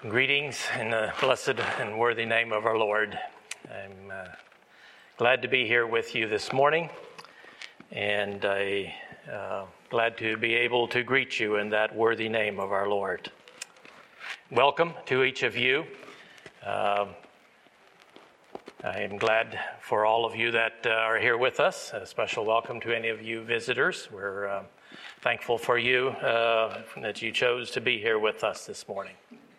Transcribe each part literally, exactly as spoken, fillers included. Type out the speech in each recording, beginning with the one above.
Greetings in the blessed and worthy name of our Lord. I'm uh, glad to be here with you this morning, and I'm uh, glad to be able to greet you in that worthy name of our Lord. Welcome to each of you. Uh, I am glad for all of you that uh, are here with us. A special welcome to any of you visitors. We're uh, thankful for you uh, that you chose to be here with us this morning.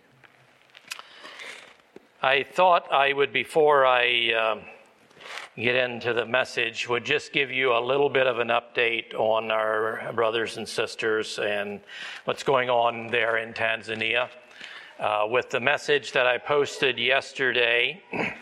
I thought I would, before I um, get into the message, would just give you a little bit of an update on our brothers and sisters and what's going on there in Tanzania. Uh, with the message that I posted yesterday,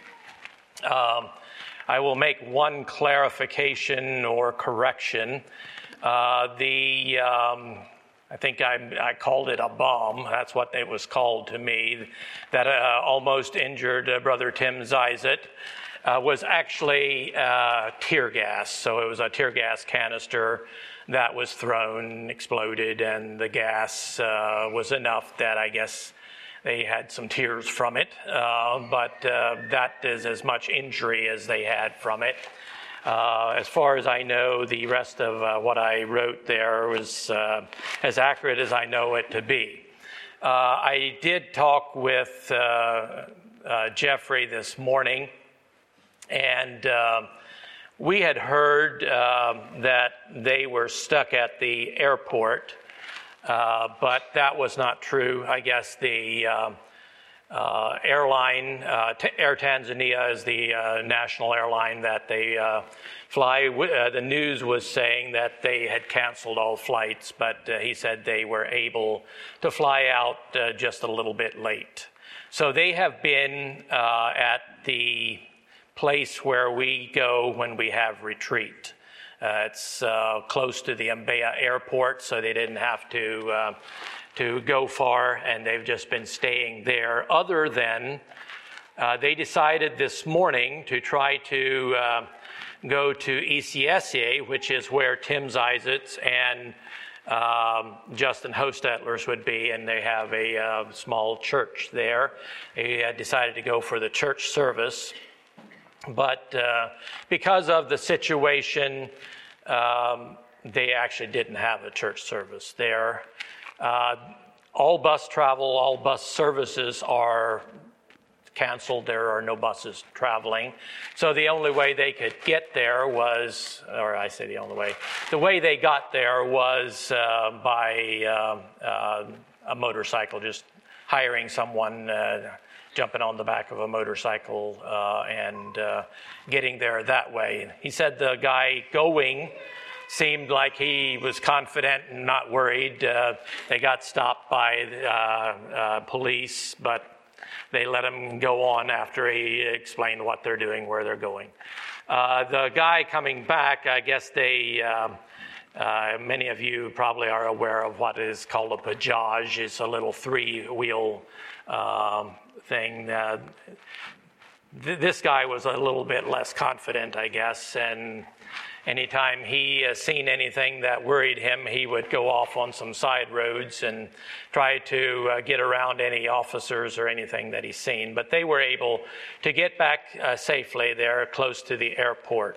um, I will make one clarification or correction. Uh, the um, I think I, I called it a bomb. That's what it was called to me. That uh, almost injured uh, Brother Tim Zizet uh, was actually uh, tear gas. So it was a tear gas canister that was thrown, exploded, and the gas uh, was enough that I guess they had some tears from it. Uh, but uh, that is as much injury as they had from it. Uh, as far as I know, the rest of uh, what I wrote there was uh, as accurate as I know it to be. Uh, I did talk with uh, uh, Jeffrey this morning, and uh, we had heard uh, that they were stuck at the airport, uh, but that was not true. I guess the uh, Uh, airline, uh, T- Air Tanzania is the uh, national airline that they uh, fly. Uh, the news was saying that they had canceled all flights, but uh, he said they were able to fly out uh, just a little bit late. So they have been uh, at the place where we go when we have retreat. Uh, it's uh, close to the Mbeya airport, so they didn't have to uh, to go far, and they've just been staying there. Other than uh, they decided this morning to try to uh, go to Isiesie, which is where Tim Zizet and um, Justin Hostetler's would be, and they have a uh, small church there. They had decided to go for the church service, but uh, because of the situation, um, they actually didn't have a church service there. Uh, all bus travel, all bus services are canceled. There are no buses traveling. So the only way they could get there was, or I say the only way, the way they got there was uh, by uh, uh, a motorcycle, just hiring someone, uh, jumping on the back of a motorcycle uh, and uh, getting there that way. He said the guy going seemed like he was confident and not worried. Uh, they got stopped by uh, uh, police, but they let him go on after he explained what they're doing, where they're going. Uh, the guy coming back, I guess they, uh, uh, many of you probably are aware of what is called a Bajaj. It's a little three-wheel uh, thing. Uh, th- this guy was a little bit less confident, I guess, and anytime he uh, seen anything that worried him, he would go off on some side roads and try to uh, get around any officers or anything that he's seen. But they were able to get back uh, safely there close to the airport.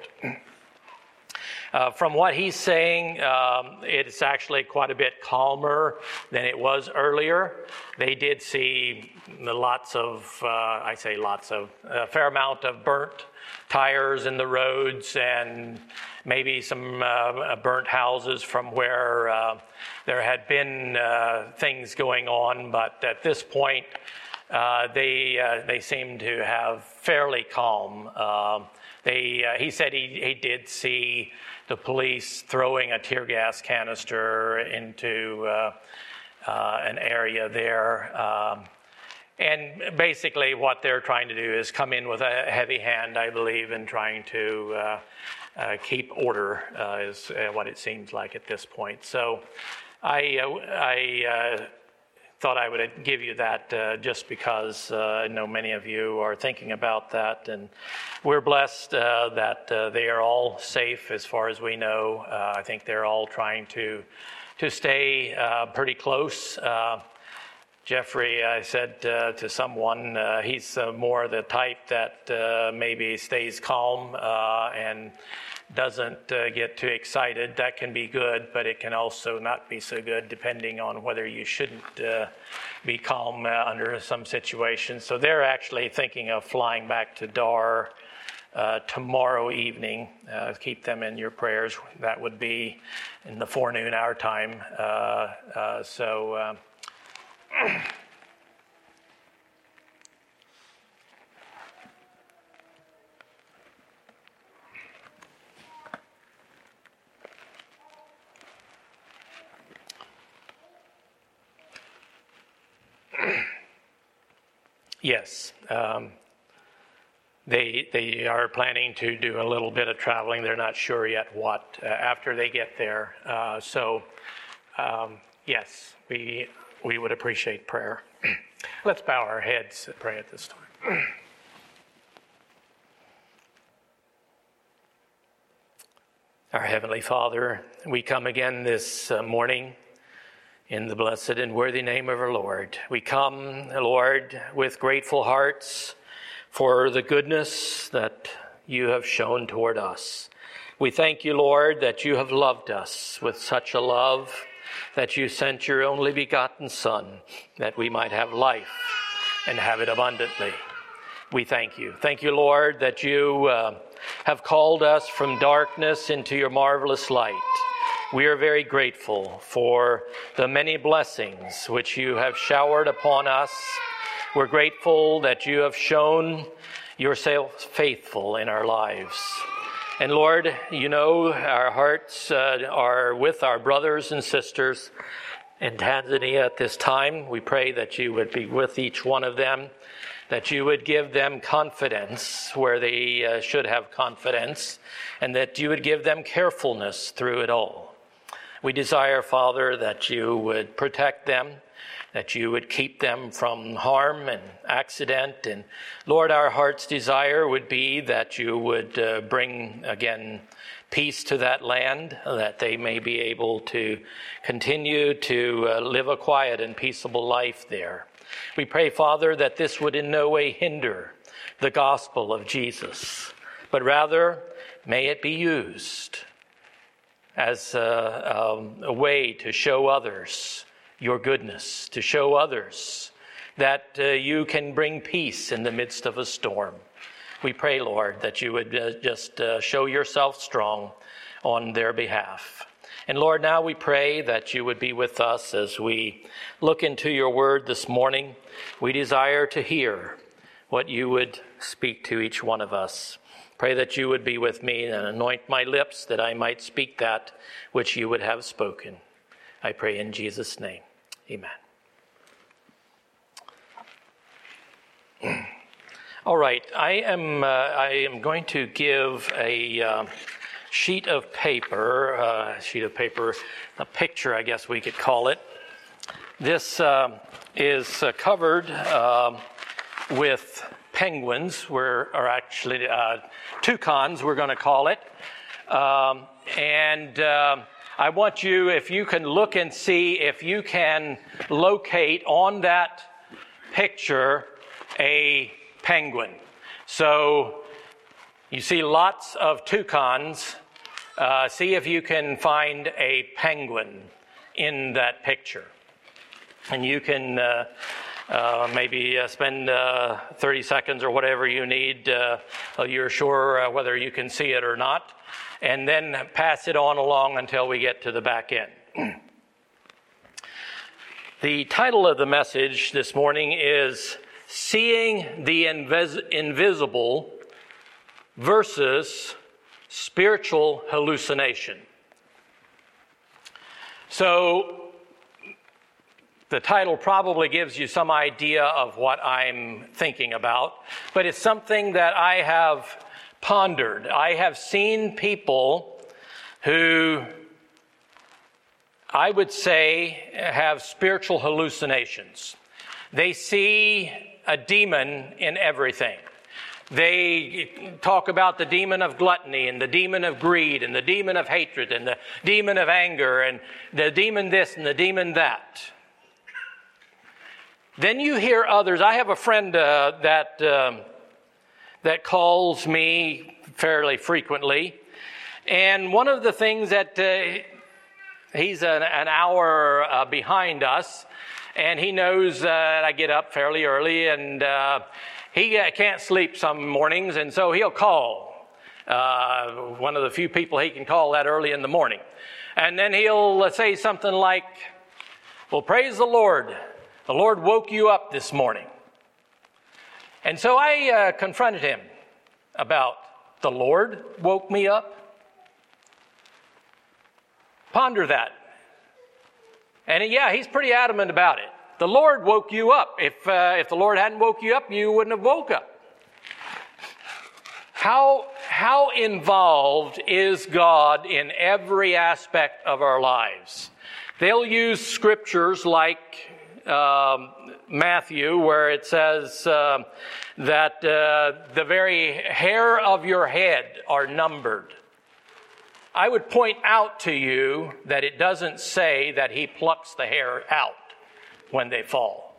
Uh, from what he's saying, um, it's actually quite a bit calmer than it was earlier. They did see lots of, uh, I say lots of, a fair amount of burnt tires in the roads and maybe some uh, burnt houses from where uh, there had been uh, things going on. But at this point, uh, they uh, they seem to have fairly calm. Uh, they uh, he said he, he did see the police throwing a tear gas canister into uh, uh, an area there. Um, And basically what they're trying to do is come in with a heavy hand, I believe, in trying to uh, uh, keep order, uh, is uh, what it seems like at this point. So I, uh, I uh, thought I would give you that uh, just because uh, I know many of you are thinking about that. And we're blessed uh, that uh, they are all safe as far as we know. Uh, I think they're all trying to, to stay uh, pretty close. Uh, Jeffrey, I said uh, to someone, uh, he's uh, more the type that uh, maybe stays calm uh, and doesn't uh, get too excited. That can be good, but it can also not be so good depending on whether you shouldn't uh, be calm uh, under some situations. So they're actually thinking of flying back to Dar uh, tomorrow evening. Uh, keep them in your prayers. That would be in the forenoon our time. Uh, uh, so... Uh, Yes, um, they they are planning to do a little bit of traveling. They're not sure yet what uh, after they get there. Uh, so, um, yes, we we would appreciate prayer. Let's bow our heads and pray at this time. Our Heavenly Father, we come again this uh, morning in the blessed and worthy name of our Lord. We come, Lord, with grateful hearts for the goodness that you have shown toward us. We thank you, Lord, that you have loved us with such a love that you sent your only begotten Son, that we might have life and have it abundantly. We thank you. Thank you, Lord, that you uh, have called us from darkness into your marvelous light. We are very grateful for the many blessings which you have showered upon us. We're grateful that you have shown yourself faithful in our lives. And Lord, you know our hearts uh, are with our brothers and sisters in Tanzania at this time. We pray that you would be with each one of them, that you would give them confidence where they uh, should have confidence, and that you would give them carefulness through it all. We desire, Father, that you would protect them, that you would keep them from harm and accident. And Lord, our heart's desire would be that you would uh, bring, again, peace to that land, that they may be able to continue to uh, live a quiet and peaceable life there. We pray, Father, that this would in no way hinder the gospel of Jesus, but rather may it be used as a, um, a way to show others your goodness, to show others that uh, you can bring peace in the midst of a storm. We pray, Lord, that you would uh, just uh, show yourself strong on their behalf. And Lord, now we pray that you would be with us as we look into your word this morning. We desire to hear what you would speak to each one of us. Pray that you would be with me and anoint my lips that I might speak that which you would have spoken. I pray in Jesus' name. Amen. All right, I am uh, I am going to give a uh, sheet of paper, uh, sheet of paper, a picture, I guess we could call it. This uh, is uh, covered uh, with penguins, we're, or actually uh, toucans, we're going to call it. Um, and uh, I want you, if you can look and see if you can locate on that picture a penguin. So you see lots of toucans. Uh, see if you can find a penguin in that picture. And you can uh, uh, maybe uh, spend uh, thirty seconds or whatever you need. Uh, you're sure uh, whether you can see it or not. And then pass it on along until we get to the back end. The title of the message this morning is Seeing the Invis- Invisible versus Spiritual Hallucination. So, the title probably gives you some idea of what I'm thinking about, but it's something that I have pondered. I have seen people who, I would say, have spiritual hallucinations. They see a demon in everything. They talk about the demon of gluttony and the demon of greed and the demon of hatred and the demon of anger and the demon this and the demon that. Then you hear others. I have a friend uh, that um, that calls me fairly frequently, and one of the things that uh, he's an, an hour uh, behind us, and he knows uh, that I get up fairly early, and uh, he uh, can't sleep some mornings, and so he'll call. Uh, one of the few people he can call that early in the morning. And then he'll uh, say something like, well, praise the Lord. The Lord woke you up this morning. And so I uh, confronted him about the Lord woke me up. Ponder that. And yeah, he's pretty adamant about it. The Lord woke you up. If uh, if the Lord hadn't woke you up, you wouldn't have woke up. How, how involved is God in every aspect of our lives? They'll use scriptures like um, Matthew, where it says uh, that uh, the very hair of your head are numbered. I would point out to you that it doesn't say that he plucks the hair out when they fall.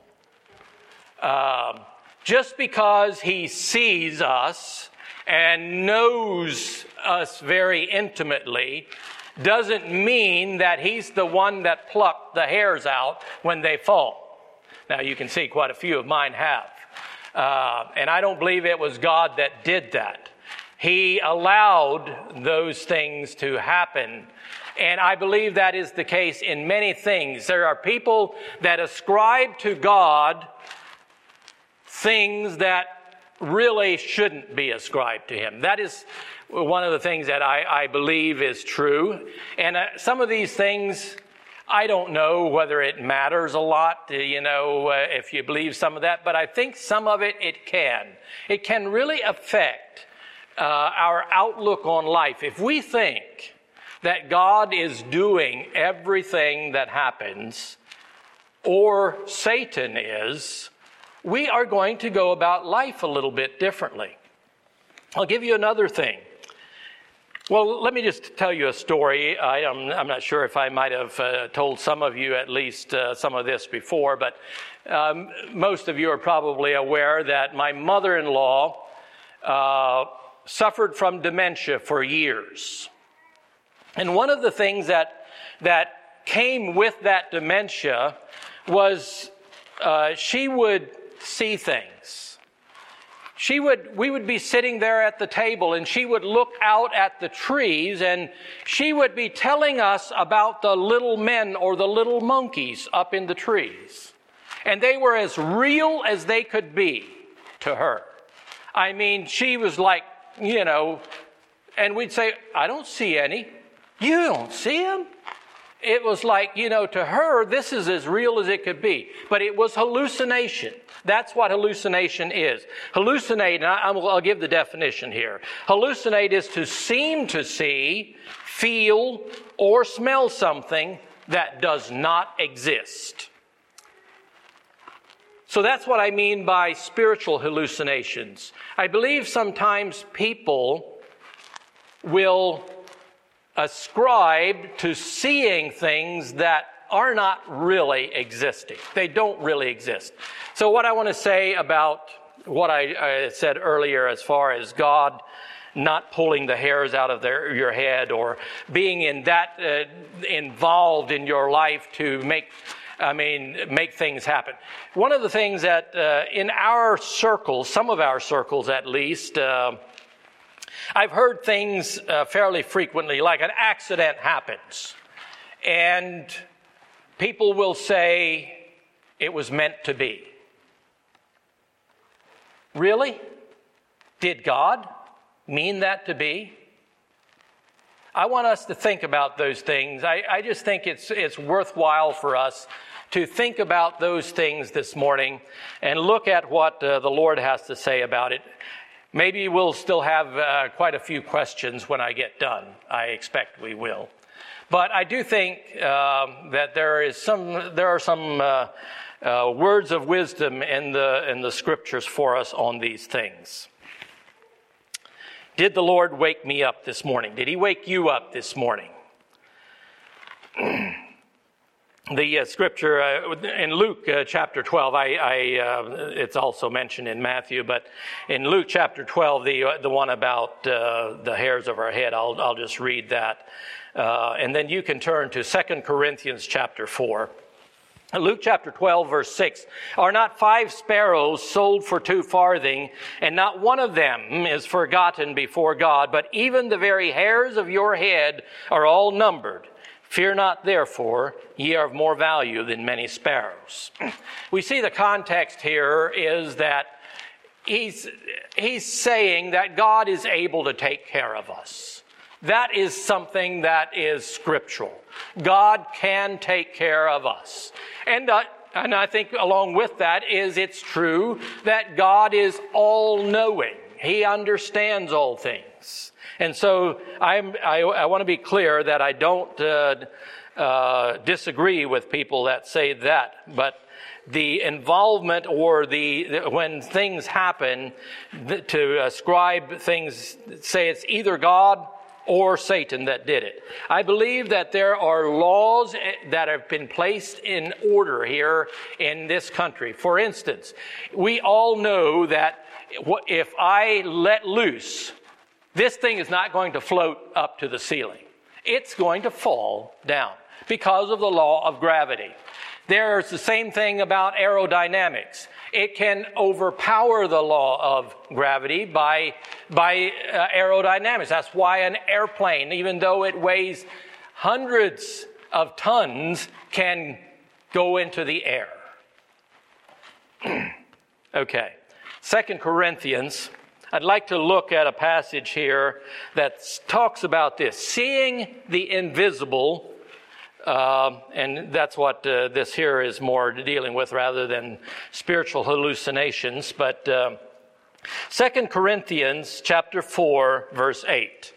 Um, just because he sees us and knows us very intimately doesn't mean that he's the one that plucked the hairs out when they fall. Now, you can see quite a few of mine have. Uh, and I don't believe it was God that did that. He allowed those things to happen. And I believe that is the case in many things. There are people that ascribe to God things that really shouldn't be ascribed to him. That is one of the things that I, I believe is true. And uh, some of these things, I don't know whether it matters a lot, you know, uh, if you believe some of that, but I think some of it, it can. It can really affect uh, our outlook on life. If we think that God is doing everything that happens, or Satan is, we are going to go about life a little bit differently. I'll give you another thing. Well, let me just tell you a story. I, I'm, I'm not sure if I might have uh, told some of you at least uh, some of this before, but um, most of you are probably aware that my mother-in-law uh, suffered from dementia for years. And one of the things that that came with that dementia was uh, she would see things. She would, we would be sitting there at the table, and she would look out at the trees, and she would be telling us about the little men or the little monkeys up in the trees. And they were as real as they could be to her. I mean, she was like, you know, and we'd say, I don't see any. You don't see them? It was like, you know, to her, this is as real as it could be. But it was hallucination. That's what hallucination is. Hallucinate, and I, I'll give the definition here. Hallucinate is to seem to see, feel, or smell something that does not exist. So that's what I mean by spiritual hallucinations. I believe sometimes people will ascribe to seeing things that are not really existing. They don't really exist. So what I want to say about what I, I said earlier as far as God not pulling the hairs out of their, your head or being in that uh, involved in your life to make, I mean, make things happen. One of the things that uh, in our circles, some of our circles at least, uh, I've heard things uh, fairly frequently, like an accident happens, and people will say it was meant to be. Really? Did God mean that to be? I want us to think about those things. I, I just think it's it's worthwhile for us to think about those things this morning and look at what uh, the Lord has to say about it. Maybe we'll still have uh, quite a few questions when I get done. I expect we will. But I do think um, that there is some, there are some uh, uh, words of wisdom in the in the scriptures for us on these things. Did the Lord wake me up this morning? Did He wake you up this morning? the uh, scripture uh, in Luke uh, chapter twelve, I, I uh, it's also mentioned in Matthew, but in Luke chapter twelve, the uh, the one about uh, the hairs of our head, I'll I'll just read that, uh, and then you can turn to Second Corinthians chapter four. Luke chapter twelve, verse six, are not five sparrows sold for two farthing, and not one of them is forgotten before God, but even the very hairs of your head are all numbered. Fear not, therefore, ye are of more value than many sparrows. We see the context here is that he's, he's saying that God is able to take care of us. That is something that is scriptural. God can take care of us. And, uh, and I think along with that is it's true that God is all-knowing. He understands all things. And so I'm, I, I want to be clear that I don't uh, uh, disagree with people that say that, but the involvement or the, the when things happen, the, to ascribe things, say it's either God or Satan that did it. I believe that there are laws that have been placed in order here in this country. For instance, we all know that if I let loose, this thing is not going to float up to the ceiling. It's going to fall down because of the law of gravity. There's the same thing about aerodynamics. It can overpower the law of gravity by, by uh, aerodynamics. That's why an airplane, even though it weighs hundreds of tons, can go into the air. Okay. Second Corinthians, I'd like to look at a passage here that talks about this. Seeing the invisible, uh, and that's what uh, this here is more dealing with rather than spiritual hallucinations. But uh, Second Corinthians chapter four, verse eight.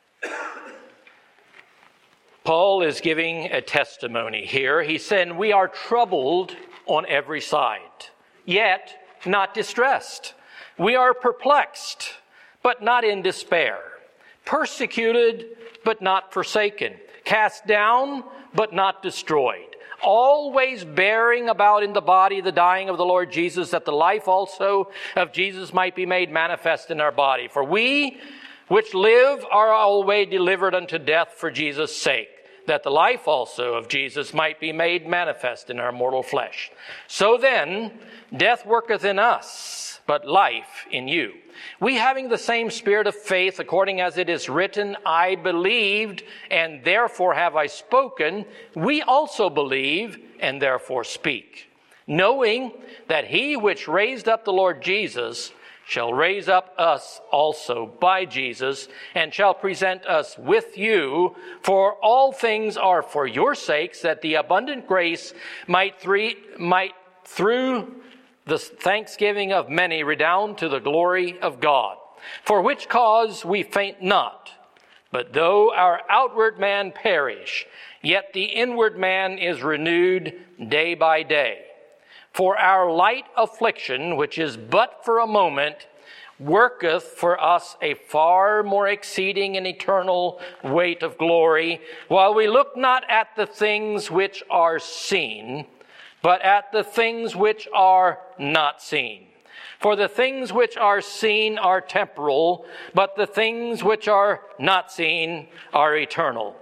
Paul is giving a testimony here. He said, we are troubled on every side, yet not distressed. We are perplexed, but not in despair. Persecuted, but not forsaken. Cast down, but not destroyed. Always bearing about in the body the dying of the Lord Jesus, that the life also of Jesus might be made manifest in our body. For we which live are always delivered unto death for Jesus' sake, that the life also of Jesus might be made manifest in our mortal flesh. So then, death worketh in us, but life in you. We having the same spirit of faith, according as it is written, I believed, and therefore have I spoken. We also believe, and therefore speak, knowing that he which raised up the Lord Jesus shall raise up us also by Jesus, and shall present us with you. For all things are for your sakes, that the abundant grace might, three, might through the thanksgiving of many redound to the glory of God. For which cause we faint not, but though our outward man perish, yet the inward man is renewed day by day. For our light affliction, which is but for a moment, worketh for us a far more exceeding and eternal weight of glory, while we look not at the things which are seen, but at the things which are not seen. For the things which are seen are temporal, but the things which are not seen are eternal.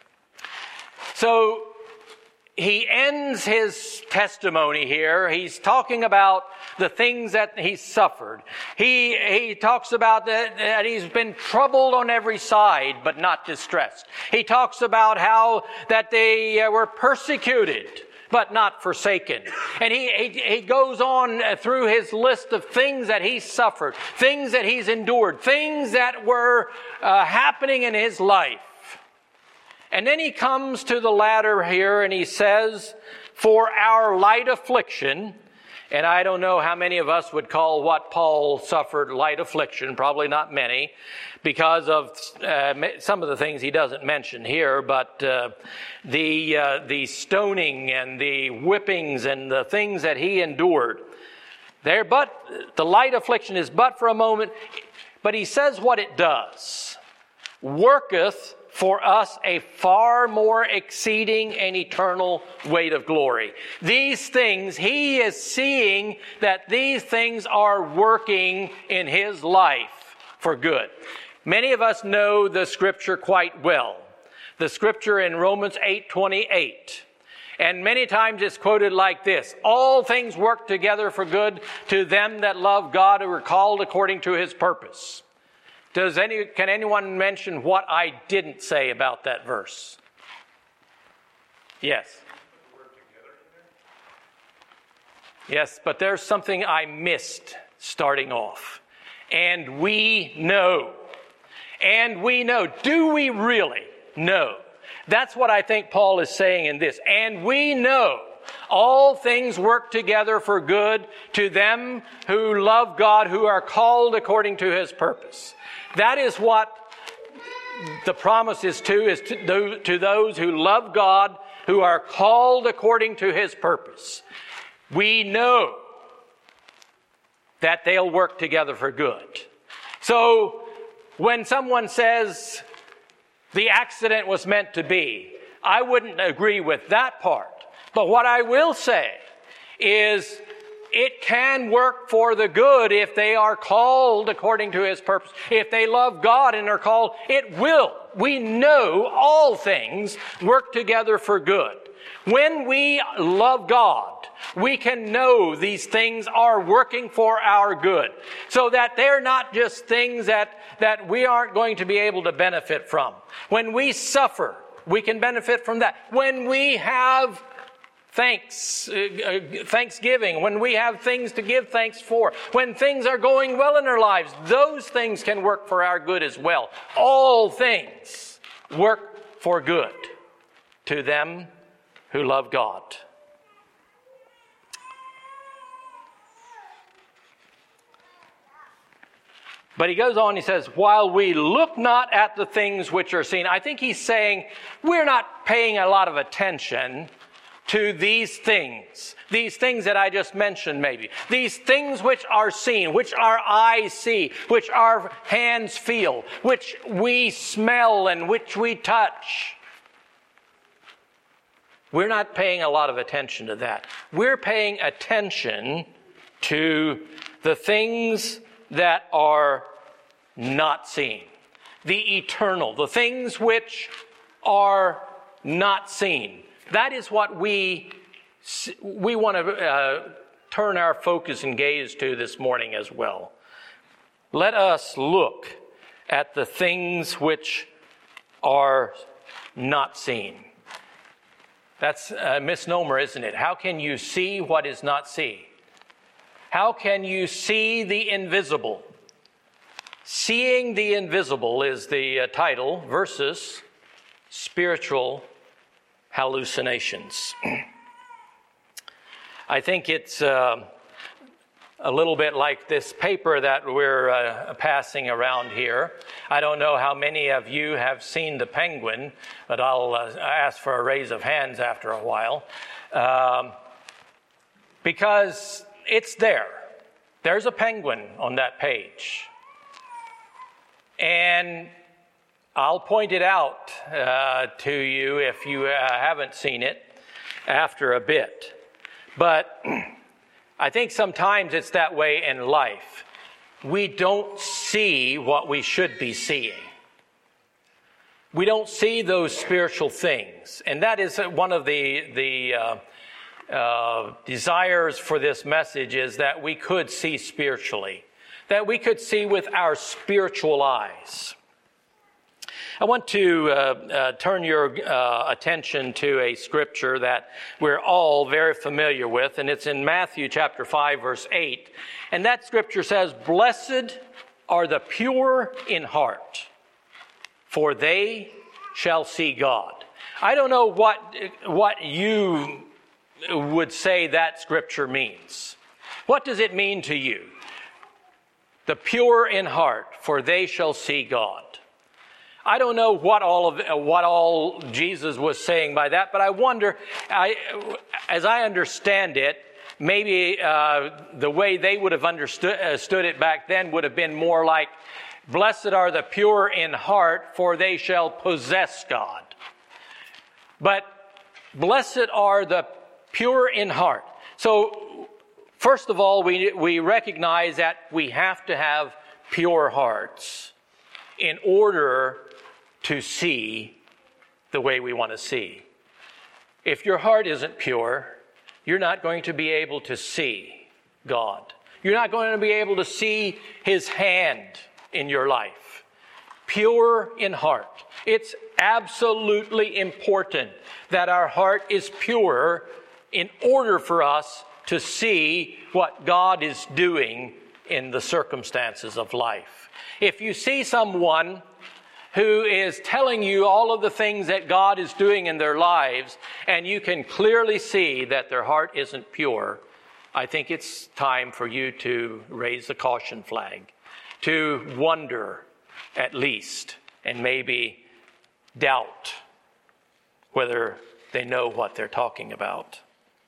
So he ends his testimony here. He's talking about the things that he suffered. He, he talks about that, that he's been troubled on every side, but not distressed. He talks about how that they uh, were persecuted, but not forsaken. And he, he, he goes on through his list of things that he suffered, things that he's endured, things that were uh, happening in his life. And then he comes to the latter here and he says, for our light affliction, and I don't know how many of us would call what Paul suffered light affliction, probably not many, because of uh, some of the things he doesn't mention here, but uh, the uh, the stoning and the whippings and the things that he endured. There, but the light affliction is but for a moment, but he says what it does. Worketh for us a far more exceeding and eternal weight of glory. These things, he is seeing that these things are working in his life for good. Many of us know the scripture quite well. The scripture in Romans eight twenty-eight. And many times it's quoted like this: all things work together for good to them that love God, who are called according to his purpose. Does any, can anyone mention what I didn't say about that verse? Yes. Yes, but there's something I missed starting off. And we know. And we know. Do we really know? That's what I think Paul is saying in this. And we know all things work together for good to them who love God, who are called according to his purpose. That is what the promise is to, is to, to those who love God, who are called according to his purpose. We know that they'll work together for good. So when someone says the accident was meant to be, I wouldn't agree with that part. But what I will say is it can work for the good if they are called according to his purpose. If they love God and are called, it will. We know all things work together for good. When we love God, we can know these things are working for our good. So that they're not just things that, that we aren't going to be able to benefit from. When we suffer, we can benefit from that. When we have Thanks, uh, thanksgiving, when we have things to give thanks for, when things are going well in our lives, those things can work for our good as well. All things work for good to them who love God. But he goes on, he says, while we look not at the things which are seen. I think he's saying we're not paying a lot of attention to these things, these things that I just mentioned maybe, these things which are seen, which our eyes see, which our hands feel, which we smell and which we touch. We're not paying a lot of attention to that. We're paying attention to the things that are not seen, the eternal, the things which are not seen. That is what we we want to uh, turn our focus and gaze to this morning as well. Let us look at the things which are not seen. That's a misnomer, isn't it? How can you see what is not seen? How can you see the invisible? Seeing the invisible is the uh, title versus spiritual hallucinations. I think it's uh, a little bit like this paper that we're uh, passing around here. I don't know how many of you have seen the Penguin, but I'll uh, ask for a raise of hands after a while. Um, because it's there. There's a penguin on that page. And I'll point it out uh, to you if you uh, haven't seen it after a bit. But I think sometimes it's that way in life. We don't see what we should be seeing. We don't see those spiritual things. And that is one of the, the uh, uh, desires for this message, is that we could see spiritually, that we could see with our spiritual eyes. I want to uh, uh, turn your uh, attention to a scripture that we're all very familiar with, and it's in Matthew chapter five, verse eight. And that scripture says, "Blessed are the pure in heart, for they shall see God." I don't know what what you would say that scripture means. What does it mean to you? The pure in heart, for they shall see God. I don't know what all of what all Jesus was saying by that, but I wonder, I, as I understand it, maybe uh, the way they would have understood uh, stood it back then would have been more like Blessed are the pure in heart, for they shall possess God. But blessed are the pure in heart. So, first of all, we, we recognize that we have to have pure hearts in order to see the way we want to see. If your heart isn't pure, you're not going to be able to see God. You're not going to be able to see His hand in your life. Pure in heart. It's absolutely important that our heart is pure in order for us to see what God is doing in the circumstances of life. If you see someone who is telling you all of the things that God is doing in their lives, and you can clearly see that their heart isn't pure, I think it's time for you to raise the caution flag, to wonder at least, and maybe doubt whether they know what they're talking about.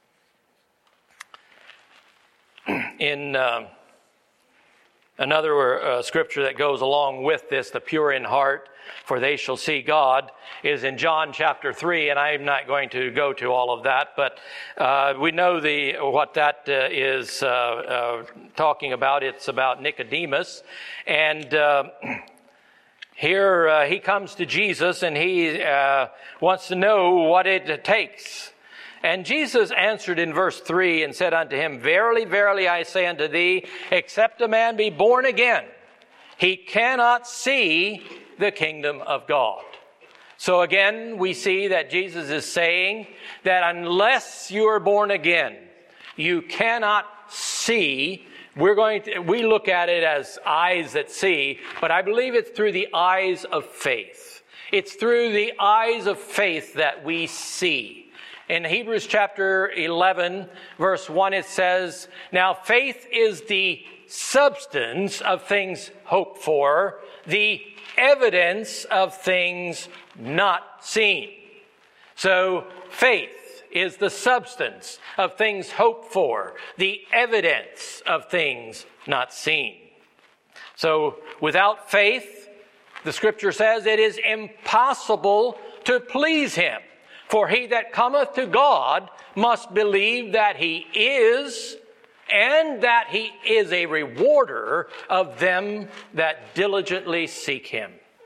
In uh, another uh, scripture that goes along with this, the pure in heart, for they shall see God, is in John chapter three, and I'm not going to go to all of that, but uh, we know the what that uh, is uh, uh, talking about. It's about Nicodemus, and uh, here uh, he comes to Jesus, and he uh, wants to know what it takes. And Jesus answered in verse three and said unto him, Verily, verily, I say unto thee, except a man be born again, he cannot see the kingdom of God. So again, we see that Jesus is saying that unless you are born again, you cannot see. We're going to, we look at it as eyes that see, but I believe it's through the eyes of faith. It's through the eyes of faith that we see. In Hebrews chapter eleven, verse one, it says, Now faith is the substance of things hoped for, the evidence of things not seen. So faith is the substance of things hoped for, the evidence of things not seen. So without faith, the scripture says it is impossible to please Him. For he that cometh to God must believe that He is, and that He is a rewarder of them that diligently seek Him.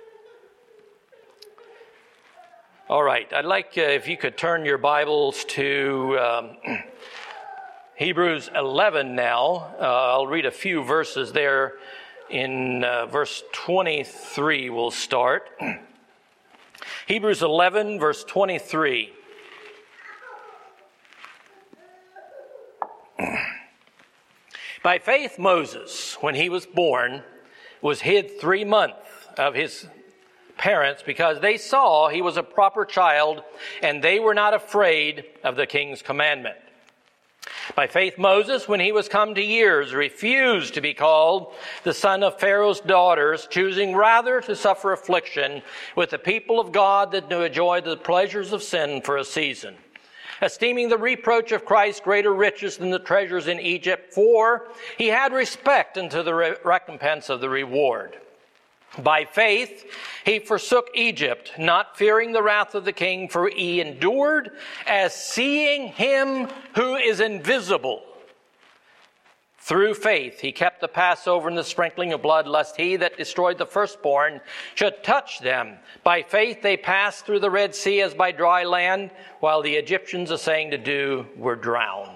All right, I'd like uh, if you could turn your Bibles to um, Hebrews eleven now. Uh, I'll read a few verses there. In uh, verse twenty-three we'll start. Hebrews eleven, verse twenty-three. By faith Moses, when he was born, was hid three months of his parents because they saw he was a proper child, and they were not afraid of the king's commandment. By faith Moses, when he was come to years, refused to be called the son of Pharaoh's daughters, choosing rather to suffer affliction with the people of God than to enjoy the pleasures of sin for a season, esteeming the reproach of Christ greater riches than the treasures in Egypt, for he had respect unto the re- recompense of the reward. By faith he forsook Egypt, not fearing the wrath of the king, for he endured as seeing him who is invisible. Through faith he kept the Passover and the sprinkling of blood, lest he that destroyed the firstborn should touch them. By faith they passed through the Red Sea as by dry land, while the Egyptians essaying to do were drowned.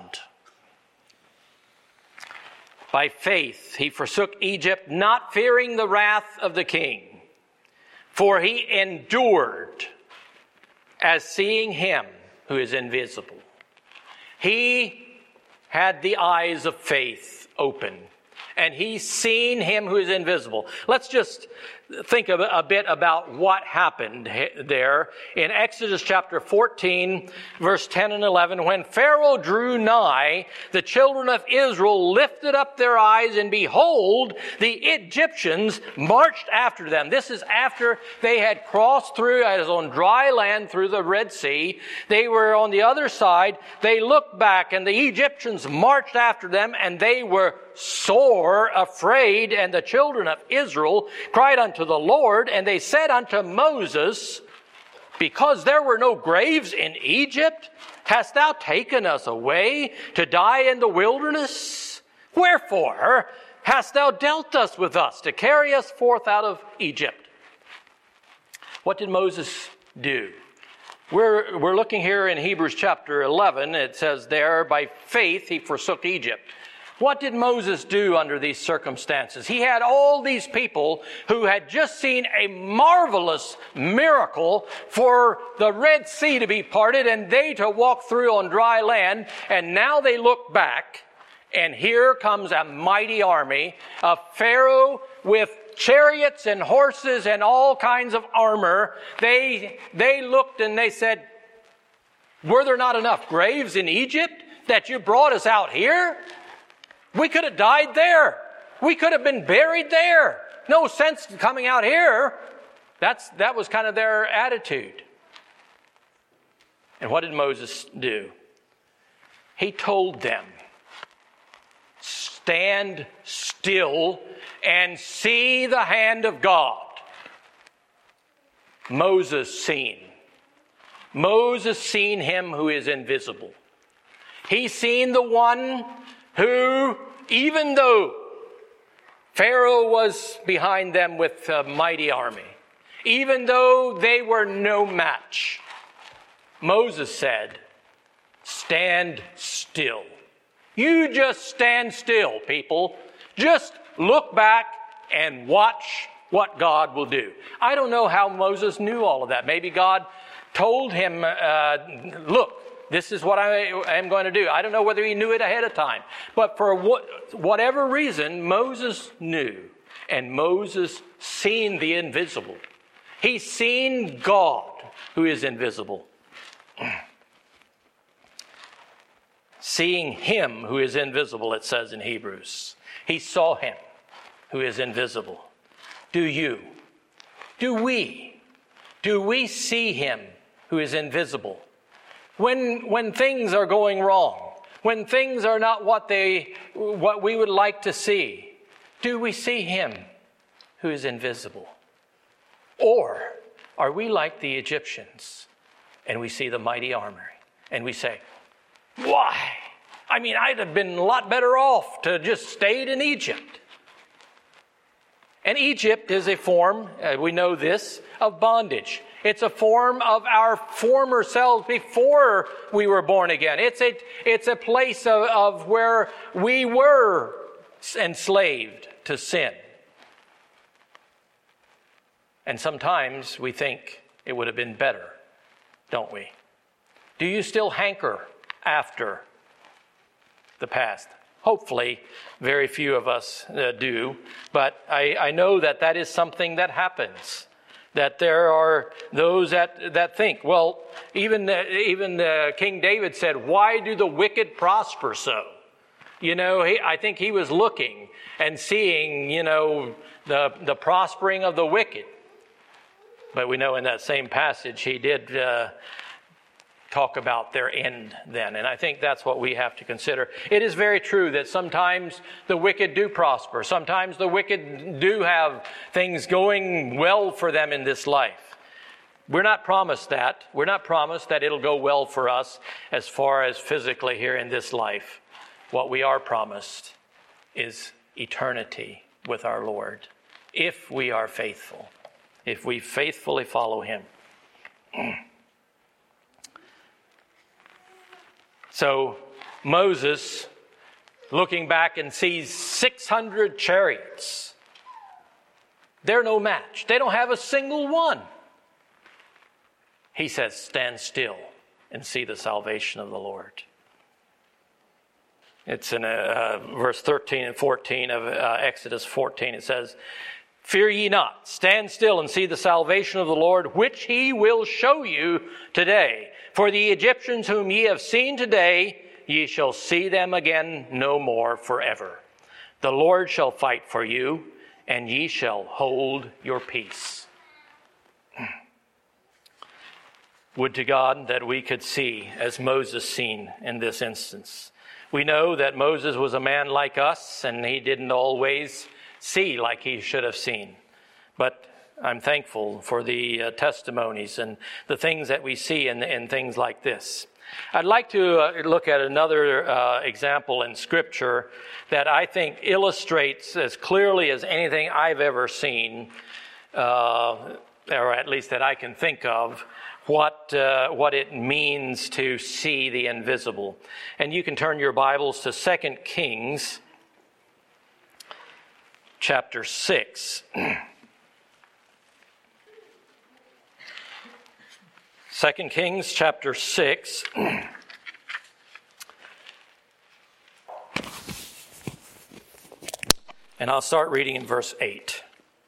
By faith he forsook Egypt, not fearing the wrath of the king, for he endured as seeing him who is invisible. He had the eyes of faith open, and he's seen him who is invisible. Let's just think a, a bit about what happened there. In Exodus chapter fourteen, verse ten and eleven, when Pharaoh drew nigh, the children of Israel lifted up their eyes, and behold, the Egyptians marched after them. This is after they had crossed through, as on dry land, through the Red Sea. They were on the other side. They looked back, and the Egyptians marched after them, and they were sore afraid, and the children of Israel cried unto the Lord, and they said unto Moses, because there were no graves in Egypt, hast thou taken us away to die in the wilderness? Wherefore hast thou dealt thus with us to carry us forth out of Egypt? What did Moses do? We're, we're looking here in Hebrews chapter eleven. It says there, by faith he forsook Egypt. What did Moses do under these circumstances? He had all these people who had just seen a marvelous miracle for the Red Sea to be parted and they to walk through on dry land. And now they look back, and here comes a mighty army of Pharaoh with chariots and horses and all kinds of armor. They, they looked and they said, were there not enough graves in Egypt that you brought us out here? We could have died there. We could have been buried there. No sense coming out here. That's, that was kind of their attitude. And what did Moses do? He told them, stand still and see the hand of God. Moses seen. Moses seen him who is invisible. He seen the one who, even though Pharaoh was behind them with a mighty army, even though they were no match, Moses said, stand still. You just stand still, people. Just look back and watch what God will do. I don't know how Moses knew all of that. Maybe God told him, uh, look, this is what I am going to do. I don't know whether he knew it ahead of time. But for what, whatever reason, Moses knew. And Moses seen the invisible. He's seen God who is invisible. Seeing him who is invisible, it says in Hebrews. He saw him who is invisible. Do you? Do we? Do we see him who is invisible? When, when things are going wrong, when things are not what they, what we would like to see, do we see him who is invisible? Or are we like the Egyptians and we see the mighty armor and we say, why? I mean, I'd have been a lot better off to just stayed in Egypt. And Egypt is a form, uh, we know this, of bondage. It's a form of our former selves before we were born again. It's a, it's a place of, of where we were enslaved to sin. And sometimes we think it would have been better, don't we? Do you still hanker after the past? Hopefully, very few of us uh, do. But I, I know that that is something that happens. That there are those that, that think, well, even, uh, even uh, King David said, why do the wicked prosper so? You know, he, I think he was looking and seeing, you know, the, the prospering of the wicked. But we know in that same passage he did uh, talk about their end then. And I think that's what we have to consider. It is very true that sometimes the wicked do prosper. Sometimes the wicked do have things going well for them in this life. We're not promised that. We're not promised that it'll go well for us as far as physically here in this life. What we are promised is eternity with our Lord, if we are faithful, if we faithfully follow him. So Moses, looking back and sees six hundred chariots. They're no match. They don't have a single one. He says, stand still and see the salvation of the Lord. It's in uh, verse thirteen and fourteen of uh, Exodus fourteen. It says, fear ye not, stand still and see the salvation of the Lord, which he will show you today. For the Egyptians whom ye have seen today, ye shall see them again no more forever. The Lord shall fight for you, and ye shall hold your peace. Would to God that we could see as Moses seen in this instance. We know that Moses was a man like us, and he didn't always see like he should have seen. But I'm thankful for the uh, testimonies and the things that we see in, in things like this. I'd like to uh, look at another uh, example in Scripture that I think illustrates as clearly as anything I've ever seen, uh, or at least that I can think of, what uh, what it means to see the invisible. And you can turn your Bibles to Second Kings chapter six. Second Kings chapter six. And I'll start reading in verse eight.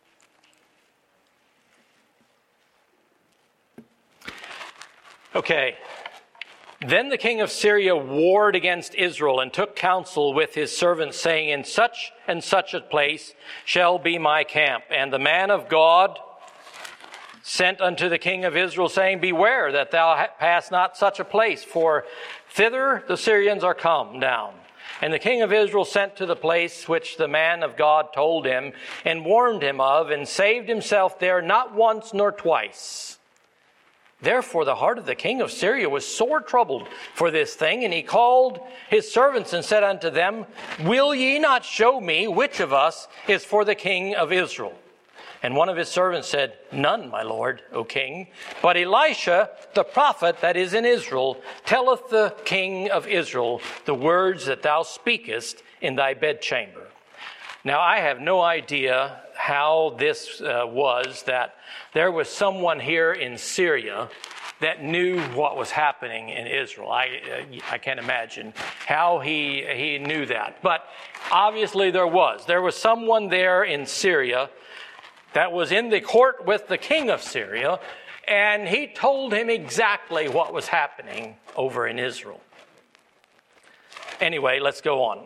Okay. Then the king of Syria warred against Israel and took counsel with his servants, saying, in such and such a place shall be my camp. And the man of God sent unto the king of Israel, saying, beware that thou pass not such a place, for thither the Syrians are come down. And the king of Israel sent to the place which the man of God told him, and warned him of, and saved himself there not once nor twice. Therefore the heart of the king of Syria was sore troubled for this thing, and he called his servants and said unto them, will ye not show me which of us is for the king of Israel? And one of his servants said, none, my lord, O king. But Elisha, the prophet that is in Israel, telleth the king of Israel the words that thou speakest in thy bedchamber. Now, I have no idea how this uh, was that there was someone here in Syria that knew what was happening in Israel. I uh, I can't imagine how he he knew that. But obviously there was. There was someone there in Syria that was in the court with the king of Syria, and he told him exactly what was happening over in Israel. Anyway, let's go on.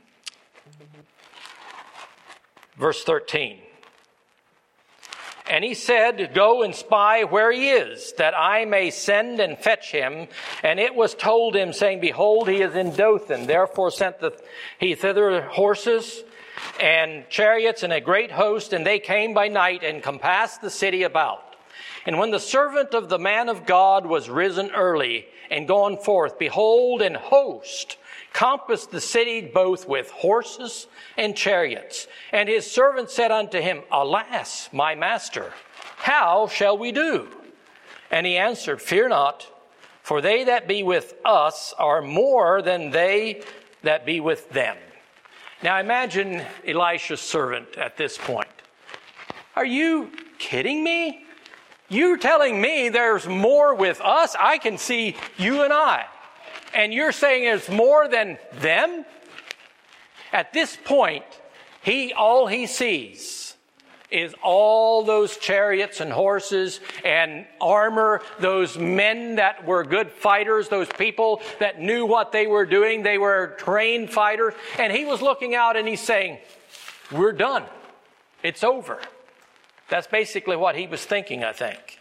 Verse thirteen. And he said, go and spy where he is, that I may send and fetch him. And it was told him, saying, behold, he is in Dothan. Therefore sent the, he thither horses and chariots and a great host, and they came by night and compassed the city about. And when the servant of the man of God was risen early and gone forth, behold, an host compassed the city both with horses and chariots. And his servant said unto him, alas, my master, how shall we do? And he answered, fear not, for they that be with us are more than they that be with them. Now imagine Elisha's servant at this point. Are you kidding me? You're telling me there's more with us? I can see you and I. And you're saying there's more than them? At this point, he all he sees is all those chariots and horses and armor, those men that were good fighters, those people that knew what they were doing. They were trained fighters. And he was looking out and he's saying, we're done. It's over. That's basically what he was thinking, I think.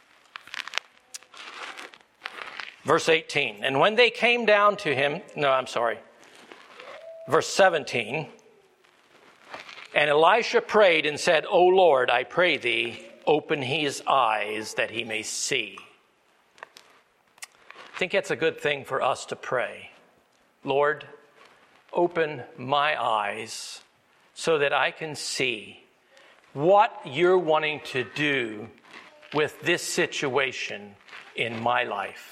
Verse eighteen, and when they came down to him, no, I'm sorry. Verse seventeen, and Elisha prayed and said, O Lord, I pray thee, open his eyes that he may see. I think it's a good thing for us to pray. Lord, open my eyes so that I can see what you're wanting to do with this situation in my life.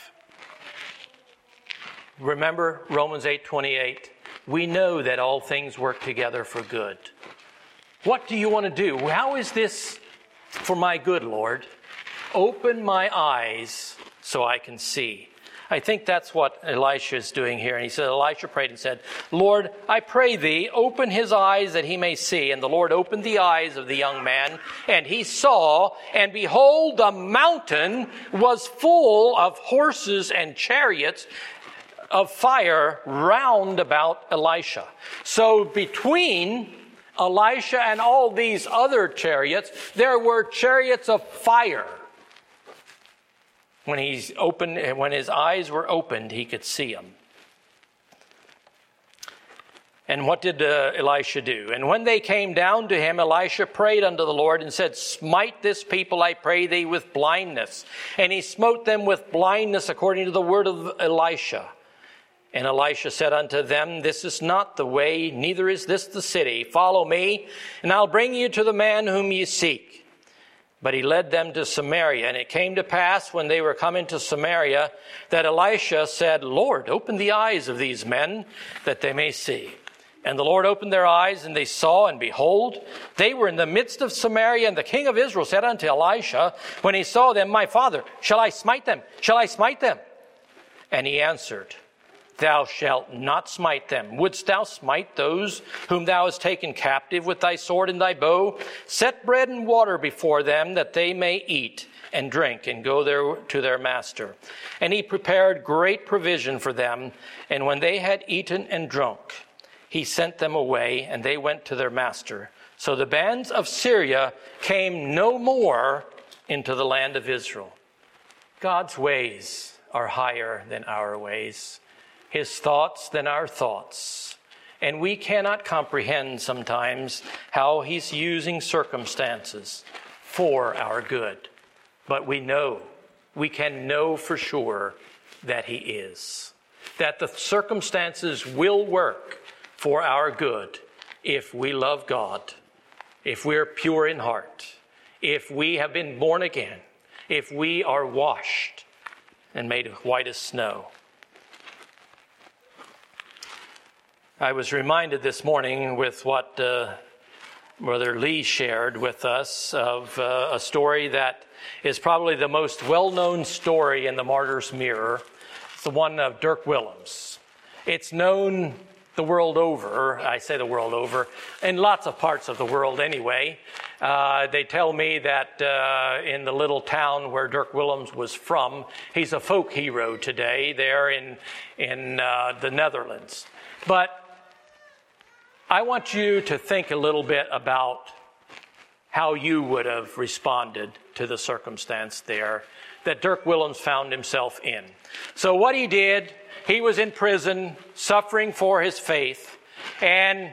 Remember Romans eight twenty-eight. We know that all things work together for good. What do you want to do? How is this for my good, Lord? Open my eyes so I can see. I think that's what Elisha is doing here. And he said, Elisha prayed and said, Lord, I pray thee, open his eyes that he may see. And the Lord opened the eyes of the young man, and he saw, and behold, the mountain was full of horses and chariots of fire round about Elisha. So between Elisha and all these other chariots, there were chariots of fire. When he's opened, when his eyes were opened, he could see them. And what did uh, Elisha do? And when they came down to him, Elisha prayed unto the Lord and said, Smite this people, I pray thee, with blindness. And he smote them with blindness according to the word of Elisha. And Elisha said unto them, This is not the way, neither is this the city. Follow me, and I'll bring you to the man whom ye seek. But he led them to Samaria. And it came to pass, when they were come into Samaria, that Elisha said, Lord, open the eyes of these men, that they may see. And the Lord opened their eyes, and they saw, and behold, they were in the midst of Samaria. And the king of Israel said unto Elisha, when he saw them, My father, shall I smite them? Shall I smite them? And he answered, Thou shalt not smite them. Wouldst thou smite those whom thou hast taken captive with thy sword and thy bow? Set bread and water before them, that they may eat and drink, and go there to their master. And he prepared great provision for them. And when they had eaten and drunk, he sent them away, and they went to their master. So the bands of Syria came no more into the land of Israel. God's ways are higher than our ways, his thoughts than our thoughts. And we cannot comprehend sometimes how he's using circumstances for our good. But we know, we can know for sure that he is. That the circumstances will work for our good if we love God, if we're pure in heart, if we have been born again, if we are washed and made white as snow. I was reminded this morning with what uh, Brother Lee shared with us of uh, a story that is probably the most well-known story in the Martyr's Mirror. It's the one of Dirk Willems. It's known the world over, I say the world over, in lots of parts of the world anyway. Uh, they tell me that uh, in the little town where Dirk Willems was from, he's a folk hero today there in, in uh, the Netherlands. But I want you to think a little bit about how you would have responded to the circumstance there that Dirk Willems found himself in. So what he did, he was in prison, suffering for his faith, and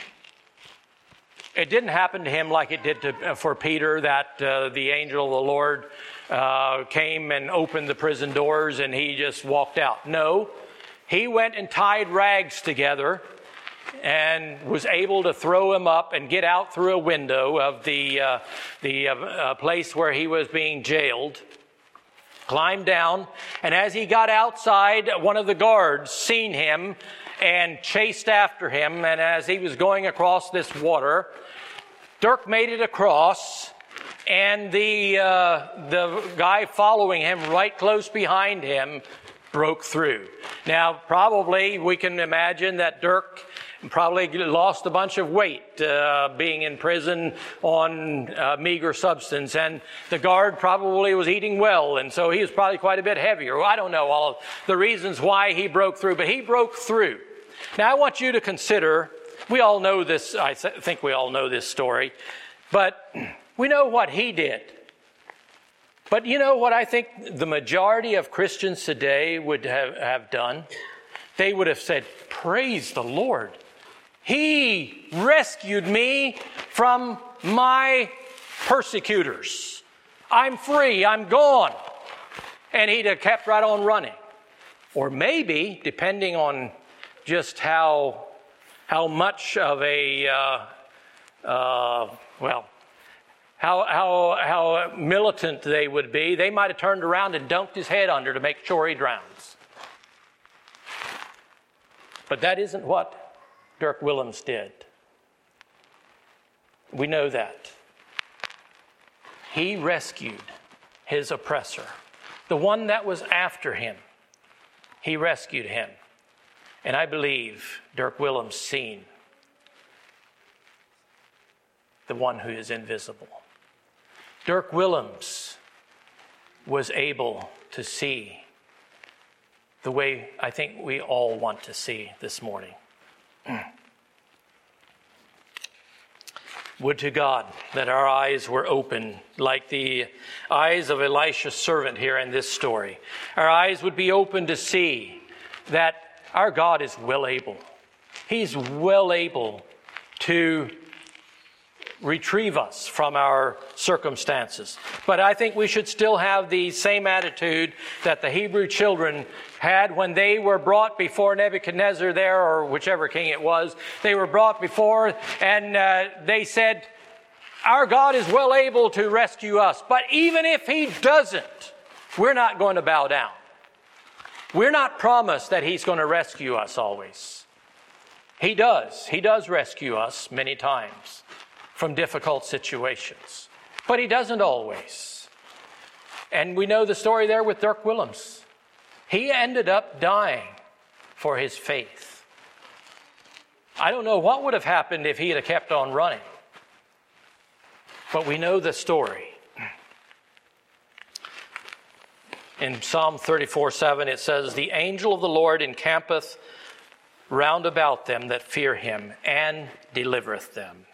it didn't happen to him like it did to, uh, for Peter, that uh, the angel of the Lord uh, came and opened the prison doors and he just walked out. No, he went and tied rags together and was able to throw him up and get out through a window of the, uh, the uh, place where he was being jailed. Climbed down, and as he got outside, one of the guards seen him and chased after him. And as he was going across this water, Dirk made it across, and the uh, the guy following him right close behind him broke through. Now, probably we can imagine that Dirk probably lost a bunch of weight uh, being in prison on uh, meager substance, and the guard probably was eating well, and so he was probably quite a bit heavier. Well, I don't know all of the reasons why he broke through, but he broke through. Now I want you to consider, we all know this, I think we all know this story, but we know what he did. But you know what I think the majority of Christians today would have, have done? They would have said, praise the Lord. He rescued me from my persecutors. I'm free. I'm gone. And he'd have kept right on running. Or maybe, depending on just how how much of a uh, uh, well, how how how militant they would be, they might have turned around and dunked his head under to make sure he drowns. But that isn't what Dirk Willems did. We know that. He rescued his oppressor, the one that was after him. He rescued him. And I believe Dirk Willems seen the one who is invisible. Dirk Willems was able to see the way I think we all want to see this morning. Would to God that our eyes were open like the eyes of Elisha's servant here in this story. Our eyes would be open to see that our God is well able. He's well able to retrieve us from our circumstances. But I think we should still have the same attitude that the Hebrew children had when they were brought before Nebuchadnezzar there, or whichever king it was. They were brought before, and uh, they said, our God is well able to rescue us. But even if he doesn't, we're not going to bow down. We're not promised that he's going to rescue us always. He does. He does rescue us many times from difficult situations. But he doesn't always. And we know the story there with Dirk Willems. He ended up dying for his faith. I don't know what would have happened if he had kept on running. But we know the story. In Psalm thirty-four seven it says, the angel of the Lord encampeth round about them that fear him, and delivereth them.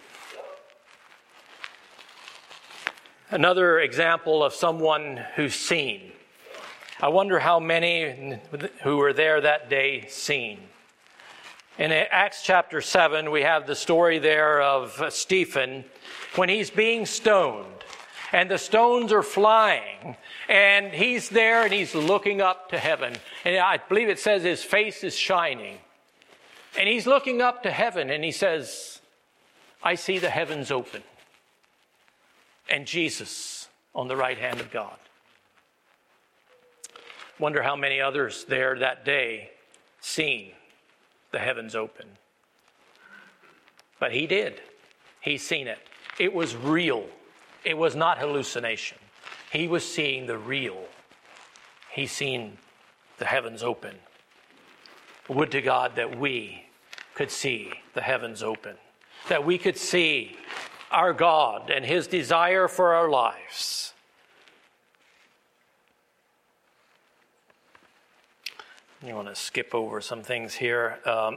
Another example of someone who's seen. I wonder how many who were there that day seen. In Acts chapter seven, we have the story there of Stephen when he's being stoned. And the stones are flying. And he's there and he's looking up to heaven. And I believe it says his face is shining. And he's looking up to heaven and he says, I see the heavens open. And Jesus on the right hand of God. Wonder how many others there that day seen the heavens open. But he did. He seen it. It was real. It was not hallucination. He was seeing the real. He seen the heavens open. Would to God that we could see the heavens open. That we could see our God and his desire for our lives. You want to skip over some things here. Um,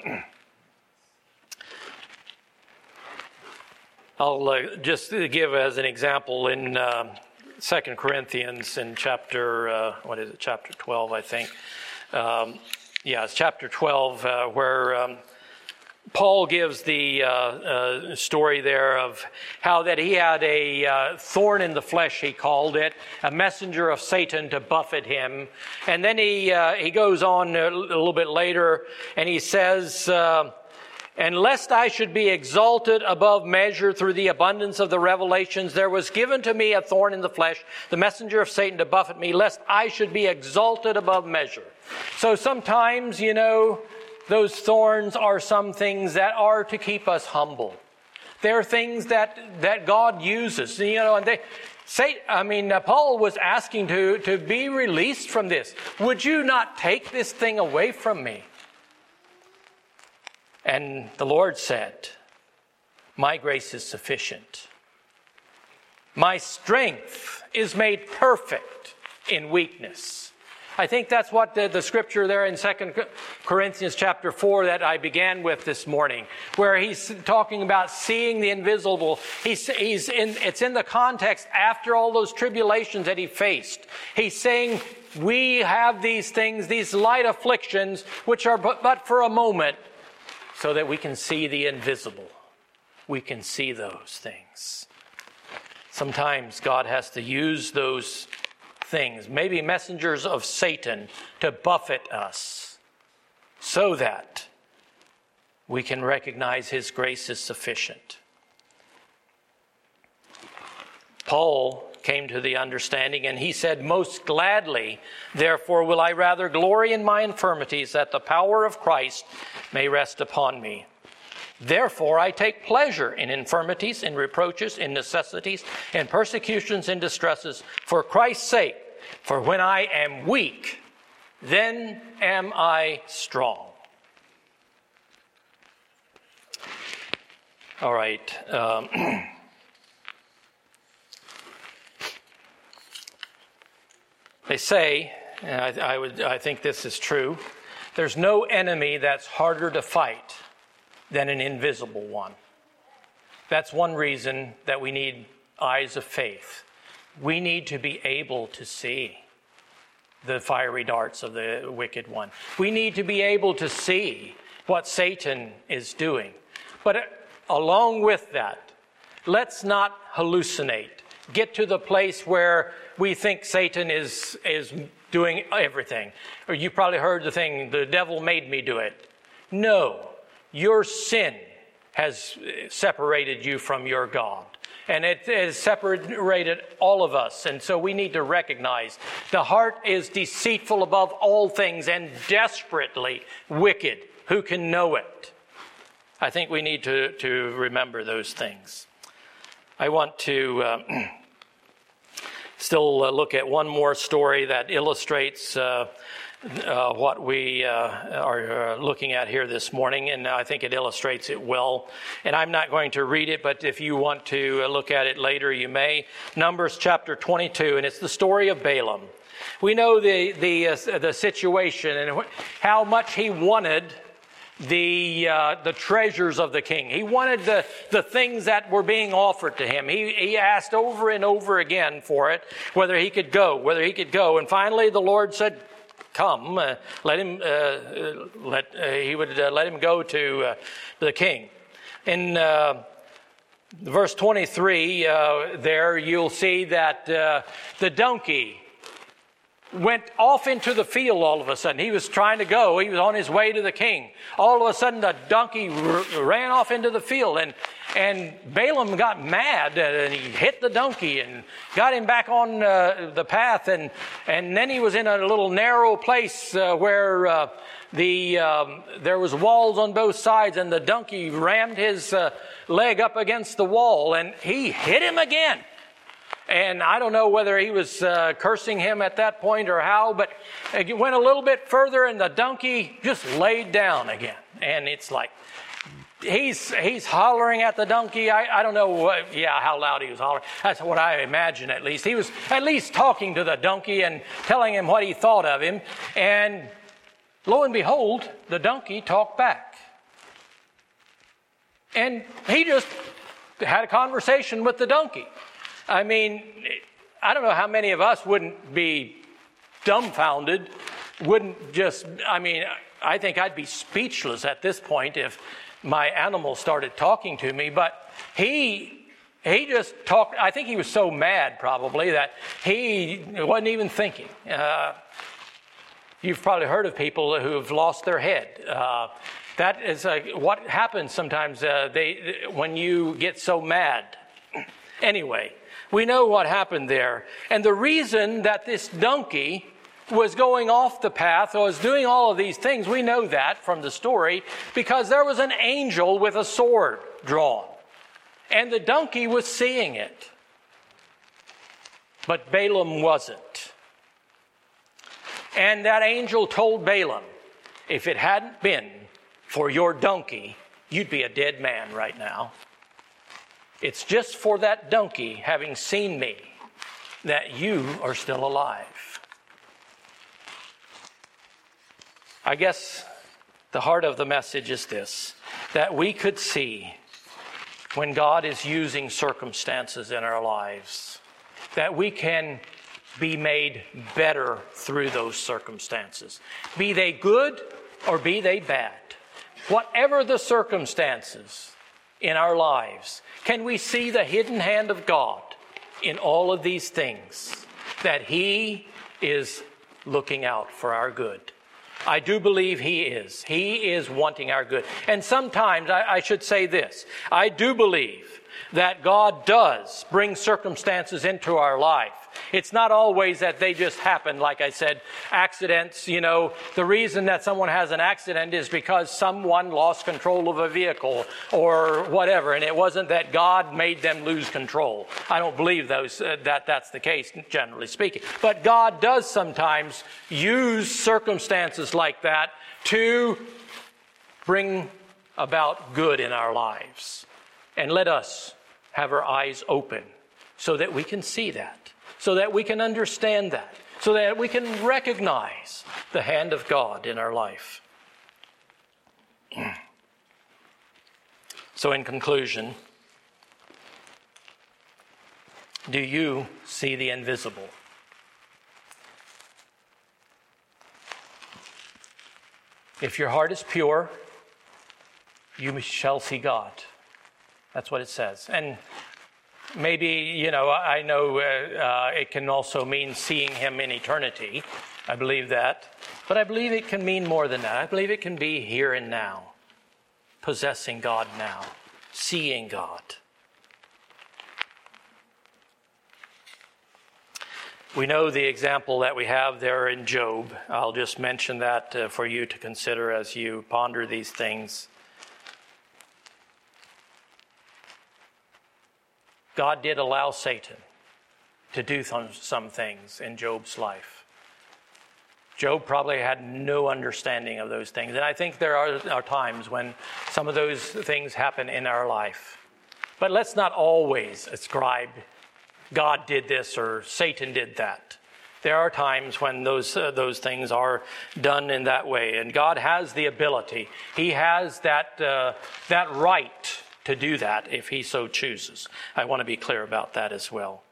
I'll uh, just give as an example in uh, Second Corinthians in chapter, uh, what is it, chapter twelve, I think. Um, yeah, it's chapter twelve uh, where um, Paul gives the uh, uh, story there of how that he had a uh, thorn in the flesh, he called it, a messenger of Satan to buffet him. And then he uh, he goes on a little bit later and he says, uh, and lest I should be exalted above measure through the abundance of the revelations, there was given to me a thorn in the flesh, the messenger of Satan to buffet me, lest I should be exalted above measure. So sometimes, you know, those thorns are some things that are to keep us humble. They're things that, that God uses, you know, and they say, I mean, uh, Paul was asking to, to be released from this. Would you not take this thing away from me? And the Lord said, my grace is sufficient. My strength is made perfect in weakness. I think that's what the, the scripture there in Second Corinthians chapter four that I began with this morning, where he's talking about seeing the invisible. He's, he's in, it's in the context after all those tribulations that he faced. He's saying, we have these things, these light afflictions, which are but, but for a moment, so that we can see the invisible. We can see those things. Sometimes God has to use those things, maybe messengers of Satan, to buffet us so that we can recognize his grace is sufficient. Paul came to the understanding and he said, most gladly, therefore will I rather glory in my infirmities, that the power of Christ may rest upon me. Therefore I take pleasure in infirmities, in reproaches, in necessities, in persecutions, in distresses, for Christ's sake. For when I am weak, then am I strong. All right. Um, they say, and I, I would, I think this is true, there's no enemy that's harder to fight than an invisible one. That's one reason that we need eyes of faith. We need to be able to see the fiery darts of the wicked one. We need to be able to see what Satan is doing. But along with that, let's not hallucinate. Get to the place where we think Satan is, is doing everything. Or you probably heard the thing, the devil made me do it. No, your sin has separated you from your God. And it has separated all of us. And so we need to recognize the heart is deceitful above all things and desperately wicked. Who can know it? I think we need to, to remember those things. I want to uh, still uh, look at one more story that illustrates uh, uh, what we uh, are uh, looking at here this morning, and I think it illustrates it well. And I'm not going to read it, but if you want to uh, look at it later, you may. Numbers chapter twenty-two, and it's the story of Balaam. We know the the uh, the situation and how much he wanted the uh, the treasures of the king. He wanted the, the things that were being offered to him. He he asked over and over again for it, whether he could go, whether he could go. And finally the Lord said, come, uh, let him, uh, let uh, he would uh, let him go to uh, the king. In uh, verse twenty-three, uh, there you'll see that uh, the donkey went off into the field all of a sudden. He was trying to go. He was on his way to the king. All of a sudden, the donkey r- ran off into the field, and and Balaam got mad, and he hit the donkey and got him back on uh, the path, and and then he was in a little narrow place uh, where uh, the um, there was walls on both sides, and the donkey rammed his uh, leg up against the wall, and he hit him again. And I don't know whether he was uh, cursing him at that point or how, but it went a little bit further and the donkey just laid down again. And it's like, he's he's hollering at the donkey. I, I don't know what, yeah, how loud he was hollering. That's what I imagine at least. He was at least talking to the donkey and telling him what he thought of him. And lo and behold, the donkey talked back. And he just had a conversation with the donkey. I mean, I don't know how many of us wouldn't be dumbfounded, wouldn't just, I mean, I think I'd be speechless at this point if my animal started talking to me, but he, he just talked, I think he was so mad probably that he wasn't even thinking. Uh, you've probably heard of people who've lost their head. Uh, that is uh, what happens sometimes uh, they when you get so mad. Anyway, we know what happened there. And the reason that this donkey was going off the path or was doing all of these things, we know that from the story, because there was an angel with a sword drawn. And the donkey was seeing it. But Balaam wasn't. And that angel told Balaam, if it hadn't been for your donkey, you'd be a dead man right now. It's just for that donkey having seen me that you are still alive. I guess the heart of the message is this, that we could see when God is using circumstances in our lives, that we can be made better through those circumstances. Be they good or be they bad. Whatever the circumstances in our lives, can we see the hidden hand of God in all of these things, that He is looking out for our good? I do believe He is. He is wanting our good. And sometimes, I, I should say this, I do believe that God does bring circumstances into our life. It's not always that they just happen, like I said, accidents. You know, the reason that someone has an accident is because someone lost control of a vehicle or whatever, and it wasn't that God made them lose control. I don't believe those uh, that that's the case, generally speaking. But God does sometimes use circumstances like that to bring about good in our lives. And let us have our eyes open so that we can see that, so that we can understand that, so that we can recognize the hand of God in our life. So in conclusion, do you see the invisible? If your heart is pure, you shall see God. That's what it says. And maybe, you know, I know uh, uh, it can also mean seeing him in eternity. I believe that. But I believe it can mean more than that. I believe it can be here and now. Possessing God now. Seeing God. We know the example that we have there in Job. I'll just mention that uh, for you to consider as you ponder these things. God did allow Satan to do some, some things in Job's life. Job probably had no understanding of those things. And I think there are, are times when some of those things happen in our life. But let's not always ascribe God did this or Satan did that. There are times when those uh, those things are done in that way. And God has the ability. He has that uh, that right to do that if he so chooses. I want to be clear about that as well.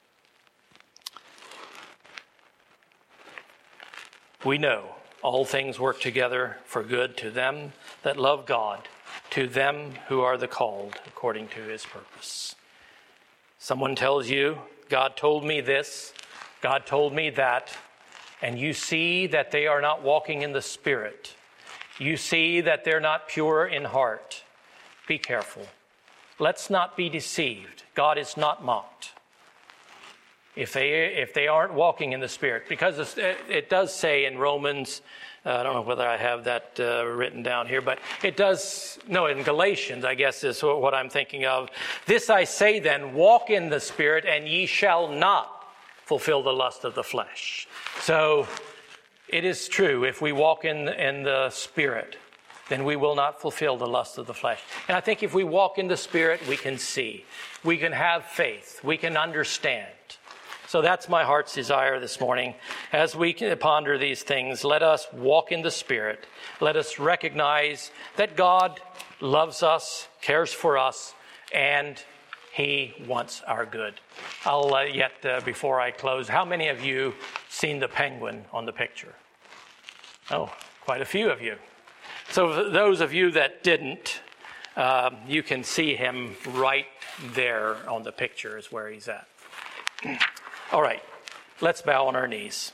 We know all things work together for good to them that love God, to them who are the called according to his purpose. Someone tells you, God told me this, God told me that, and you see that they are not walking in the Spirit. You see that they're not pure in heart. Be careful. Let's not be deceived. God is not mocked. If they if they aren't walking in the Spirit, because it, it does say in Romans, uh, I don't know whether I have that uh, written down here, but it does, no, in Galatians, I guess is what I'm thinking of. This I say then, walk in the Spirit, and ye shall not fulfill the lust of the flesh. So it is true, if we walk in, in the Spirit, then we will not fulfill the lust of the flesh. And I think if we walk in the Spirit, we can see. We can have faith. We can understand. So that's my heart's desire this morning. As we ponder these things, let us walk in the Spirit. Let us recognize that God loves us, cares for us, and he wants our good. I'll uh, yet, uh, before I close, how many of you seen the penguin on the picture? Oh, quite a few of you. So those of you that didn't, uh, you can see him right there on the picture is where he's at. All right, let's bow on our knees.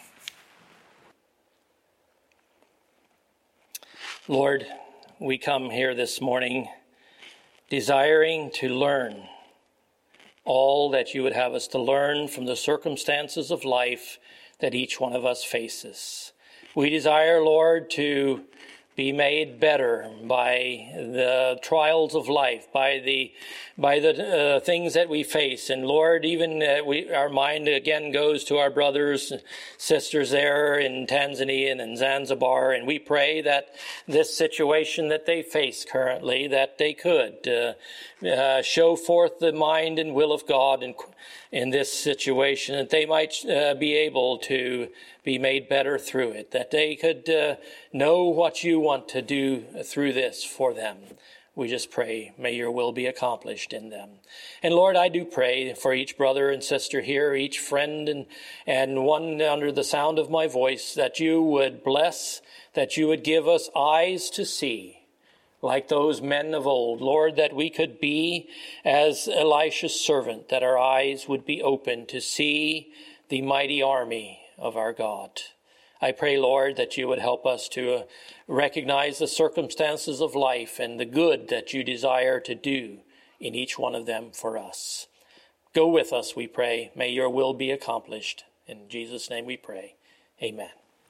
Lord, we come here this morning desiring to learn all that you would have us to learn from the circumstances of life that each one of us faces. We desire, Lord, to be made better by the trials of life, by the by the uh, things that we face. And Lord, even uh, we, our mind again goes to our brothers and sisters there in Tanzania and in Zanzibar, and we pray that this situation that they face currently, that they could uh, uh, show forth the mind and will of God in, in this situation, that they might uh, be able to be made better through it, that they could uh, know what you want to do through this for them. We just pray, may your will be accomplished in them. And Lord, I do pray for each brother and sister here, each friend and, and one under the sound of my voice, that you would bless, that you would give us eyes to see, like those men of old. Lord, that we could be as Elisha's servant, that our eyes would be open to see the mighty army of our God. I pray, Lord, that you would help us to uh, recognize the circumstances of life and the good that you desire to do in each one of them for us. Go with us, we pray. May your will be accomplished. In Jesus' name we pray. Amen.